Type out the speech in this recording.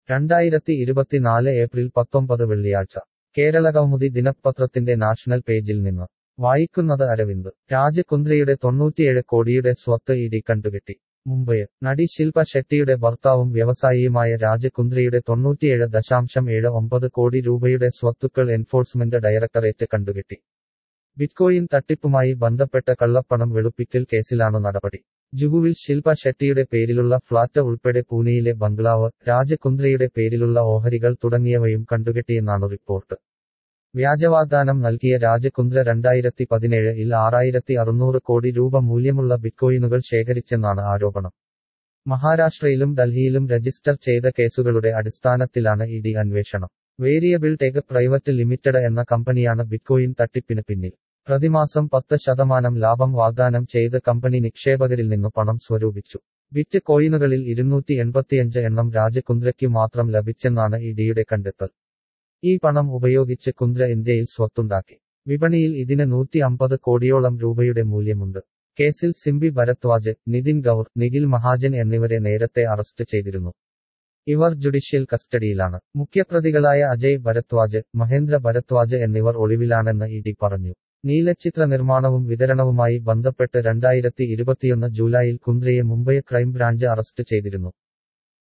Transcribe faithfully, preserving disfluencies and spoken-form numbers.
രണ്ടായിരത്തി ഇരുപത്തിനാല് ഏപ്രിൽ പത്തൊമ്പത് വെള്ളിയാഴ്ച കേരളകൗമുദി ദിനപത്രത്തിന്റെ നാഷണൽ പേജിൽ നിന്ന് വായിക്കുന്നത് അരവിന്ദ്. രാജ് കുന്ദ്രയുടെ തൊണ്ണൂറ്റിയേഴ് കോടിയുടെ സ്വത്ത് ഇ ഡി കണ്ടുകെട്ടി. മുംബൈ. നടി ശിൽപ ഷെട്ടിയുടെ ഭർത്താവും വ്യവസായിയുമായ രാജ് കുന്ദ്രയുടെ തൊണ്ണൂറ്റിയേഴ് ദശാംശം ഏഴ് ഒമ്പത് കോടി രൂപയുടെ സ്വത്തുക്കൾ എൻഫോഴ്സ്മെന്റ് ഡയറക്ടറേറ്റ് കണ്ടുകെട്ടി. ബിറ്റ്കോയിൻ തട്ടിപ്പുമായി ബന്ധപ്പെട്ട കള്ളപ്പണം വെളുപ്പിക്കൽ കേസിലാണ് നടപടി. ജുഹുവിൽ ശിൽപ ഷെട്ടിയുടെ പേരിലുള്ള ഫ്ളാറ്റ് ഉൾപ്പെടെ പൂനെയിലെ ബംഗ്ലാവ്, രാജ് കുന്ദ്രയുടെ പേരിലുള്ള ഓഹരികൾ തുടങ്ങിയവയും കണ്ടുകെട്ടിയെന്നാണ് റിപ്പോർട്ട്. വ്യാജവാഗ്ദാനം നൽകിയ രാജ് കുന്ദ്ര രണ്ടായിരത്തി പതിനേഴ് ഇൽ ആറായിരത്തി അറുന്നൂറ് കോടി രൂപ മൂല്യമുള്ള ബിറ്റ്കോയിനുകൾ ശേഖരിച്ചെന്നാണ് ആരോപണം. മഹാരാഷ്ട്രയിലും ഡൽഹിയിലും രജിസ്റ്റർ ചെയ്ത കേസുകളുടെ അടിസ്ഥാനത്തിലാണ് ഇ ഡി അന്വേഷണം. വേരിയബിൾ ടെക് പ്രൈവറ്റ് ലിമിറ്റഡ് എന്ന കമ്പനിയാണ് ബിറ്റ്കോയിൻ തട്ടിപ്പിന് പിന്നിൽ. പ്രതിമാസം പത്ത് ശതമാനം ലാഭം വാഗ്ദാനം ചെയ്ത് കമ്പനി നിക്ഷേപകരിൽ നിന്നു പണം സ്വരൂപിച്ചു. ബിറ്റ് കോയിനുകളിൽ ഇരുന്നൂറ്റി എൺപത്തിയഞ്ച് എണ്ണം രാജ് കുന്ദ്രയ്ക്കു മാത്രം ലഭിച്ചെന്നാണ് ഇ ഡിയുടെ കണ്ടെത്തൽ. ഈ പണം ഉപയോഗിച്ച് കുന്ദ്ര ഇന്ത്യയിൽ സ്വത്തുണ്ടാക്കി. വിപണിയിൽ ഇതിന് നൂറ്റി അമ്പത് കോടിയോളം രൂപയുടെ മൂല്യമുണ്ട്. കേസിൽ സിംബി ഭരദ്വാജ്, നിതിൻ ഗൌർ, നിഖിൽ മഹാജൻ എന്നിവരെ നേരത്തെ അറസ്റ്റ് ചെയ്തിരുന്നു. ഇവർ ജുഡീഷ്യൽ കസ്റ്റഡിയിലാണ്. മുഖ്യപ്രതികളായ അജയ് ഭരദ്വാജ്, മഹേന്ദ്ര ഭരദ്വാജ് എന്നിവർ ഒളിവിലാണെന്ന് ഇ ഡി പറഞ്ഞു. നീലച്ചിത്ര നിർമ്മാണവും വിതരണവുമായി ബന്ധപ്പെട്ട് രണ്ടായിരത്തി ഇരുപത്തിയൊന്ന് ജൂലൈയിൽ കുന്ദ്രയെ മുംബൈ ക്രൈംബ്രാഞ്ച് അറസ്റ്റ് ചെയ്തിരുന്നു.